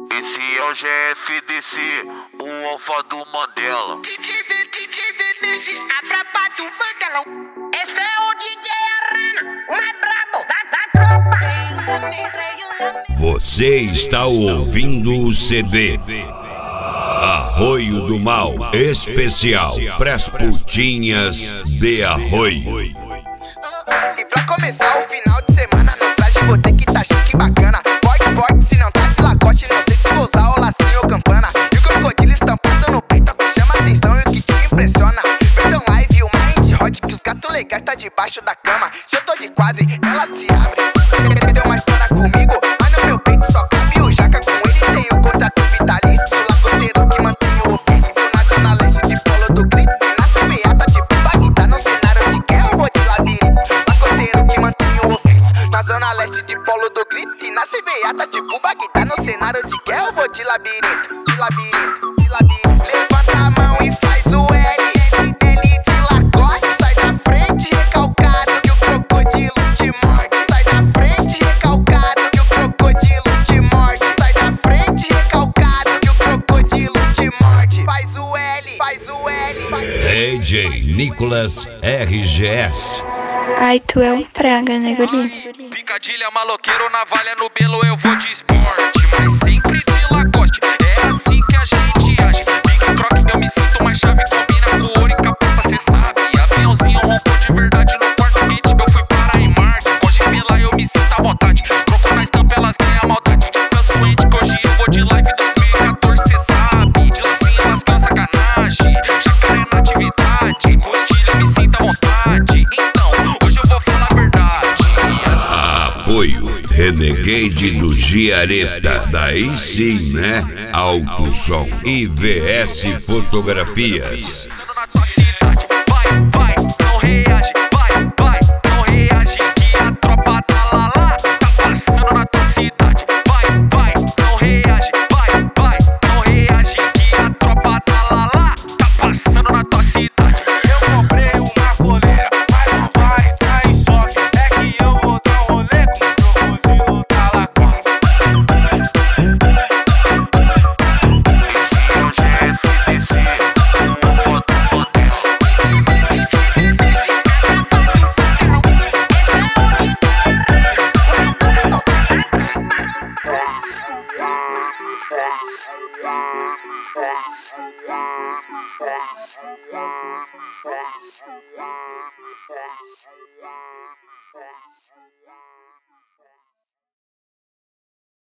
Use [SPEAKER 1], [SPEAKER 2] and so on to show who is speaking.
[SPEAKER 1] Esse é o GFDC, o alfa do Mandela.
[SPEAKER 2] DJ Vinícius, a braba do Mandelão. Esse é o DJ Arana, o mais brabo da tropa.
[SPEAKER 3] Você está ouvindo o CD Arroio do Mal Especial pras putinhas de Arroio.
[SPEAKER 4] E pra começar o final de semana no traje vou ter que tá chique bacana. Forte, se não tá de lacoste, não sei se vou usar o lacinho ou campana. E o crocodilo estampado no peito que chama atenção e o que te impressiona. Versão live, o mind hot que os gatos legais tá debaixo da cama. Se eu tô de quadro, ela se abre. Deu uma história comigo, mas no meu peito só cabe o jaca. Com ele tem o contrato vitalício, lacoteiro que mantém o ofício. Na zona leste de polo do grito, na semeada tipo Bagdá. No cenário de guerra eu vou de labirinto. Lacoteiro que mantém o ofício. Na zona leste de polo do grito, e na semeada tipo Bagdá. No cenário de guerra eu vou de labirinto. De labirinto, de labirinto. Levanta a mão e faz o L de lacoste. Sai da frente recalcado que o crocodilo te morde. Sai da frente recalcado que o crocodilo te morde. Sai da frente recalcado que o crocodilo te morde. Faz o L, faz o L.
[SPEAKER 3] DJ Nicolas RGS.
[SPEAKER 5] Ai, tu é um praga, né, guri?
[SPEAKER 6] Picadilha, maloqueiro, navalha no belo, eu vou de esporte, mas sempre de lacoste. É assim que a gente age. Big croque, eu me sinto mais chave. Combina com ouro e capota, cê sabe. Aviãozinho rompou de verdade no quarto quente. Eu fui para em Marte. Hoje vê lá, eu me sinto à vontade. Troco na estampa, elas ganham maldade. Descanso ente, que hoje eu vou de live 2014, cê sabe. De lacinha, elas ganham sacanagem. Jacaré na atividade. Com estilo, eu me sinto à vontade. Então, hoje eu vou falar a verdade.
[SPEAKER 3] Apoio Renegade do Giareta. Daí sim, né? Alto Som e VS Fotografias.
[SPEAKER 6] Na sua cidade, vai, não reage, vai, não reage, que a tropa tá lá, tá passando na tua cidade, vai, não reage, vai, não reage, que a tropa tá lá, tá passando na tua cidade.
[SPEAKER 7] Eu comprei uma coleira, mas não vai dar em choque. É que eu vou dar um rolê com o crocodilo da lacoste.
[SPEAKER 1] Esse é o GFDC, o alfa do Mandela.
[SPEAKER 2] Esse é o